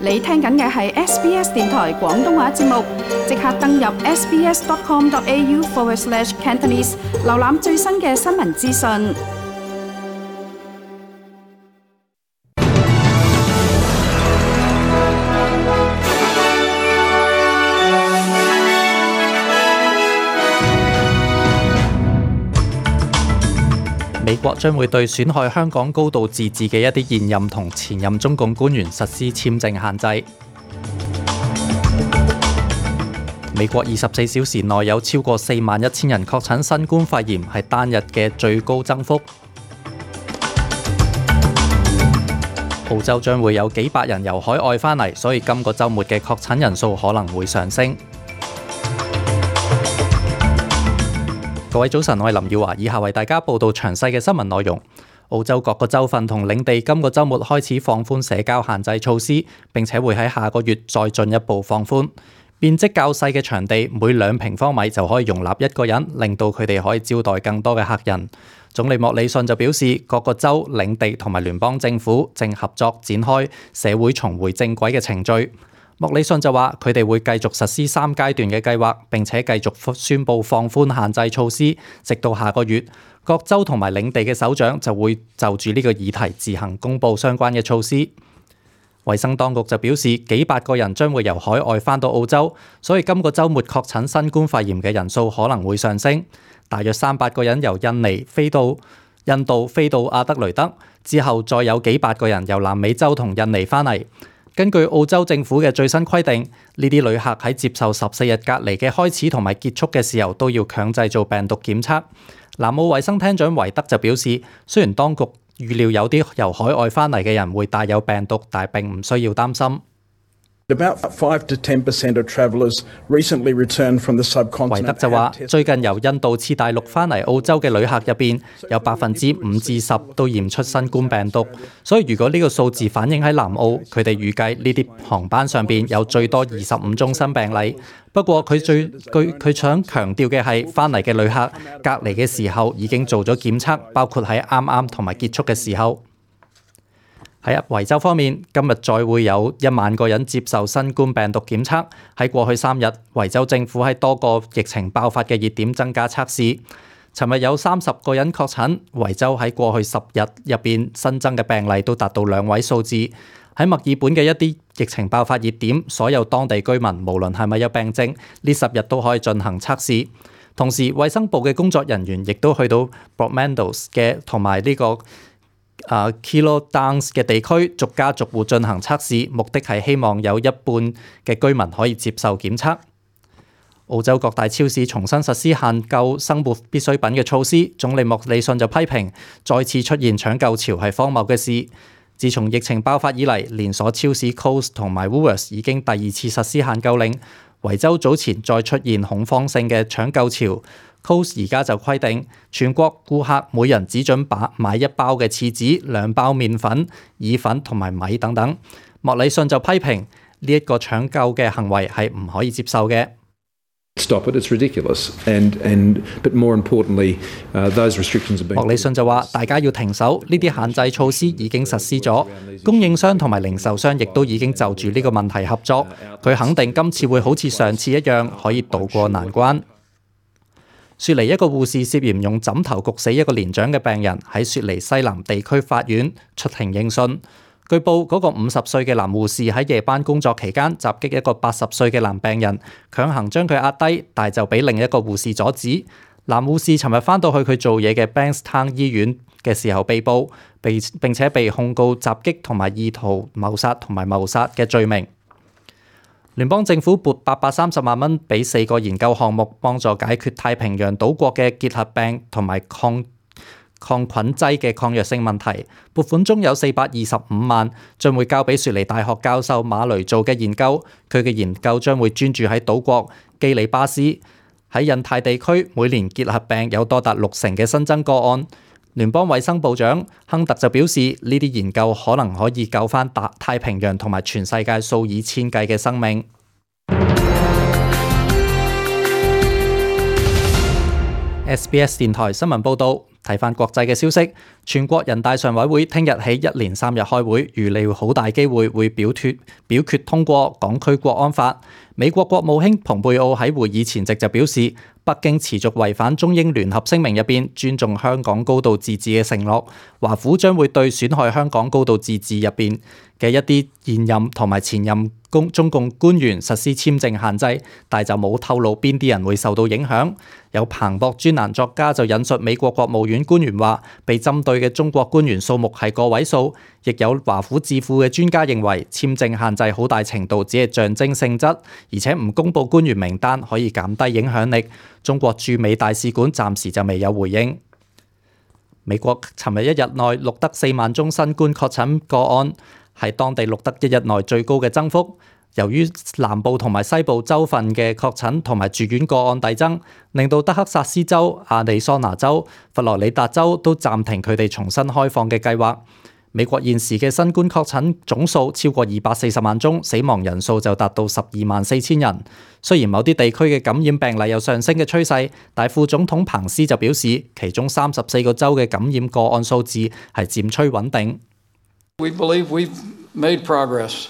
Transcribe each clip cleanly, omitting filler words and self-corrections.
你聽緊嘅係 SBS 電台廣東話節目，即刻登入 sbs.com.au/Cantonese 瀏覽最新嘅新聞資訊。 美國將會對損害香港高度自治嘅一啲現任同前任中共官員實施簽證限制。美國24小時內有超過41,000人確診新冠肺炎，係單日嘅最高增幅。澳洲將會有幾百人由海外返嚟，所以今個週末嘅確診人數可能會上升。各位早晨，我係林耀華，以下為大家報道詳細嘅新聞內容。澳洲各個州份同領地今個週末開始放寬社交限制措施，並且會喺下個月再進一步放寬。面積較細嘅場地，每2平方米就可以容納1個人，令到佢哋可以招待更多嘅客人。總理莫里遜就表示，各個州、領地同埋聯邦政府正合作展開社會重回正軌嘅程序。莫里遜就話，佢哋會繼續實施3階段嘅計劃，並且繼續宣布放寬限制措施，直到下個月。各州同埋領地嘅首長就會就住呢個議題自行公佈相關嘅措施。衛生當局就表示，幾百個人將會由海外返到澳洲，所以今個週末確診新冠肺炎嘅人數可能會上升。大約300個人由印度飛到阿德雷德，之後再有幾百個人由南美洲同印尼返嚟。根據澳洲政府嘅最新規定，呢啲旅客喺接受14日隔離嘅開始同埋結束嘅時候都要強制做病毒檢測。南澳衛生廳長維德就表示，雖然當局預料有啲由海外返嚟嘅人會帶有病毒，但並唔需要擔心。 About 5 to 10% of travellers recently returned from the subcontinent. 維德就話，最近由印度次大陸返嚟澳洲嘅旅客入邊，有5%至10%都驗出新冠病毒。所以如果呢個數字反映喺南澳，佢哋預計呢啲航班上邊有最多25宗新病例。不過佢想強調嘅係，返嚟嘅旅客隔離嘅時候已經做咗檢測，包括喺啱啱同埋結束嘅時候。喺維州方面，今日再會有1萬個人接受新冠病毒檢測。喺過去3日，維州政府喺多個疫情爆發嘅熱點增加測試。尋日有30個人確診，維州喺過去10日入邊新增嘅病例都達到2位數字。喺墨爾本嘅一啲疫情爆發熱點，所有當地居民無論係咪有病徵，呢10日都可以進行測試。同時，衛生部嘅工作人員亦都去到 Broadmeadows 嘅同埋呢個Keilor Downs 嘅地區，逐家逐戶進行測試，目的係希望有1半嘅居民可以接受檢測。澳洲各大超市重新實施限購生活必需品嘅措施，總理莫里遜就批評再次出現搶購潮係荒謬嘅事。自從疫情爆發以嚟，連鎖超市 Coles 同埋 Woolworths 已經第2次實施限購令。維州早前再出現恐慌性嘅搶購潮。Coles 而家就規定全國顧客每人只準買1包嘅廁紙、2包麵粉、意粉同埋米等等。莫里遜就批評呢一個搶購嘅行為係唔可以接受嘅。 Stop it, it's ridiculous. But more importantly, those restrictions have been. 莫里遜就話：大家要停手，呢啲限制措施已經實施咗，供應商同埋零售商亦都已經就住呢個問題合作。佢肯定今次會好似上次一樣，可以渡過難關。雪梨一個護士涉嫌用枕頭焗死一個年長嘅病人，喺雪梨西南地區法院出庭應訊。據報，嗰個50歲嘅男護士喺夜班工作期間襲擊一個80歲嘅男病人，強行將佢壓低，但就俾另一個護士阻止。男護士尋日返到去佢做嘢嘅 Bankstown 醫院嘅時候被捕，並且被控告襲擊同埋意圖謀殺同埋謀殺嘅罪名。聯邦政府撥830萬蚊俾4個研究項目，幫助解決太平洋島國嘅結核病同埋抗菌劑嘅抗藥性問題。撥款中有425萬將會交俾雪梨大學教授馬雷做嘅研究，佢嘅研究將會專注喺島國基里巴斯。喺印太地區，每年結核病有多達60%嘅新增個案。聯邦衛生部長亨特就表示，呢啲研究可能可以救返太平洋同埋全世界數以千計嘅生命。SBS 電台新聞報導， 睇返國際嘅消息，全國人大常委會聽日起一連3日開會，預料好大機會會表決通過港區國安法。美國國務卿蓬佩奧喺會議前夕就表示，北京持續違反中英聯合聲明入邊尊重香港高度自治嘅承諾，華府將會對損害香港高度自治入邊嘅一啲現任同埋前任中共官員實施簽證限制，但就冇透露邊啲人會受到影響。有彭博專欄作家就引述美國國務院官員話，被針對嘅中國官員數目係個位數，亦有華府智庫嘅專家認為簽證限制好大程度只係象徵性質，而且唔公布官員名單可以減低影響力。中國駐美大使館暫時就未有回應。美國尋日一日內錄得4萬宗新冠確診個案，係當地錄得一日內最高嘅增幅。由於南部同埋西部州份嘅確診同埋住院個案遞增，令到德克薩斯州、亞利桑那州、佛羅里達州都暫停佢哋重新開放嘅計劃。美國現時嘅新冠確診總數超過240萬宗，死亡人數就達到124000人。雖然某啲地區嘅感染病例有上升嘅趨勢，但副總統彭斯就表示，其中34個州嘅感染個案數字係漸趨穩定。 We believe we've made progress.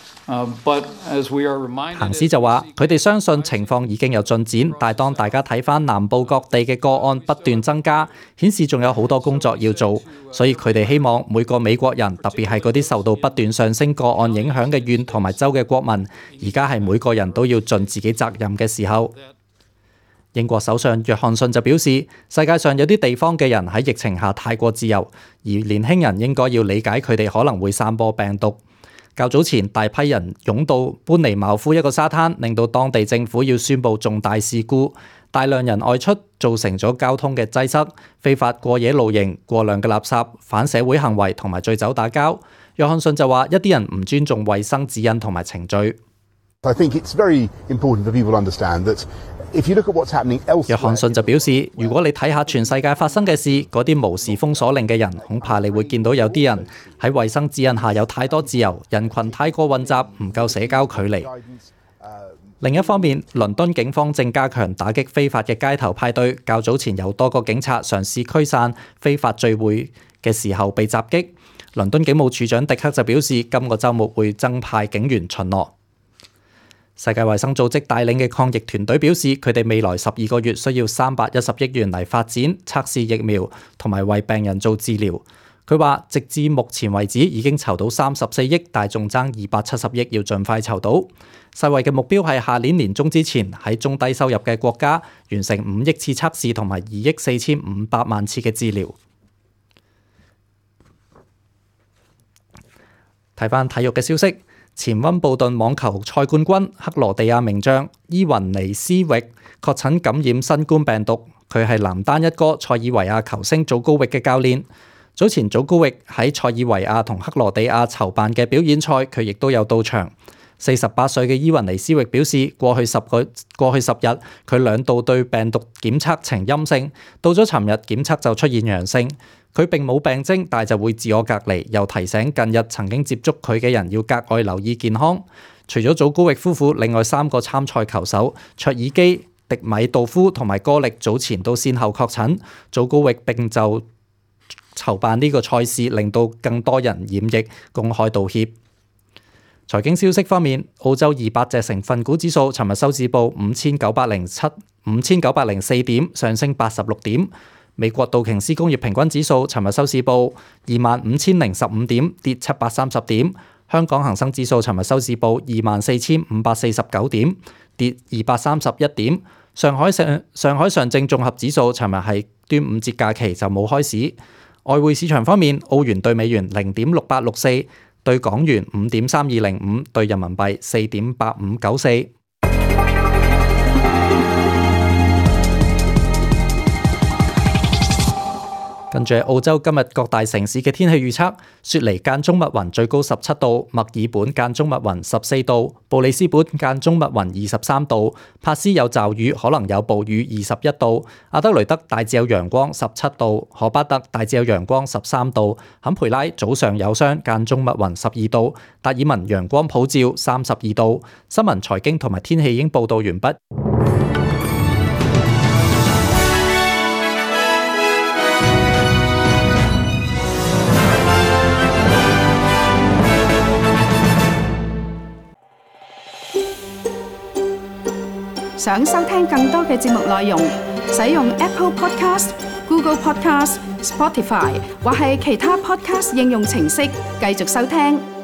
彭斯就話：佢哋相信情況已經有進展，但當大家睇返南部各地嘅個案不斷增加，顯示仲有好多工作要做，所以佢哋希望每個美國人，特別係嗰啲受到不斷上升個案影響嘅縣同埋州嘅國民，而家係每個人都要盡自己責任嘅時候。英國首相約翰遜就表示，世界上有啲地方嘅人喺疫情下太過自由，而年輕人應該要理解佢哋可能會散播病毒。較早前，大批人湧到班尼茅夫一個沙灘，令到當地政府要宣布重大事故。大量人外出，造成咗交通嘅擠塞、非法過夜露營、過量嘅垃圾、反社會行為同埋醉酒打交。約翰遜就話：一啲人唔尊重衛生指引同埋程序。 I think it's very important for people to understand that if you look at what's happening elsewhere， 約翰遜就表示，如果你睇下全世界發生嘅事，嗰啲無視封鎖令嘅人，恐怕你會見到有啲人喺衛生指引下有太多自由，人群太過混雜，唔夠社交距離。另一方面，倫敦警方正加強打擊非法嘅街頭派對。較早前有多個警察嘗試驅散非法聚會嘅時候被襲擊。倫敦警務處長迪克就表示，今個週末會增派警員巡邏。世界衛生組織帶領嘅抗疫團隊表示，佢哋未來12個月需要310億元嚟發展、測試疫苗同埋為病人做治療。佢話，直至目前為止已經籌到34億，但仲爭270億要盡快籌到。世衛嘅目標係下年年中之前喺中低收入嘅國家完成5億次測試同埋2億4500萬次嘅治療。睇返體育嘅消息。前溫布頓網球賽冠軍克羅地亞名將伊雲尼斯域確診感染新冠病毒，佢係男單一哥塞爾維亞球星祖高域嘅教練。早前祖高域喺塞爾維亞同克羅地亞籌辦嘅表演賽，佢亦都有到場。48歲嘅伊雲尼斯域表示，過去10日佢2度對病毒檢測呈陰性，到咗尋日檢測就出現陽性。佢並冇病徵，但就會自我隔離，又提醒近日曾經接觸佢嘅人要格外留意健康。除咗祖高域夫婦，另外3個參賽球手卓爾基、迪米道夫同埋哥力早前都先後確診。祖高域並就籌辦呢個賽事，令到更多人染疫，公開道歉。財經消息方面，澳洲200隻成分股指數尋日收市報5904點，上升86點。美國道瓊斯工業平均指數尋日收市報25015點，跌730點。香港恒生指數尋日收市報24549點，跌231點。上海上證綜合指數尋日係端午節假期就冇開市。外匯市場方面，澳元對美元0.6864，對港元5.3205，對人民幣4.8594。跟住澳洲今日各大城市嘅天氣預測：雪梨間中密雲，最高17度；墨爾本間中密雲14度；布里斯本間中密雲23度；珀斯有驟雨，可能有暴雨21度；阿德雷德大致有陽光17度；荷巴特大致有陽光13度；坎培拉早上有霜，間中密雲12度；達爾文陽光普照32度。新聞財經同埋天氣已經報導完畢。 想收聽更多嘅節目內容，使用 Apple Podcast、Google Podcast、Spotify 或係其他 Podcast 應用程式繼續收聽。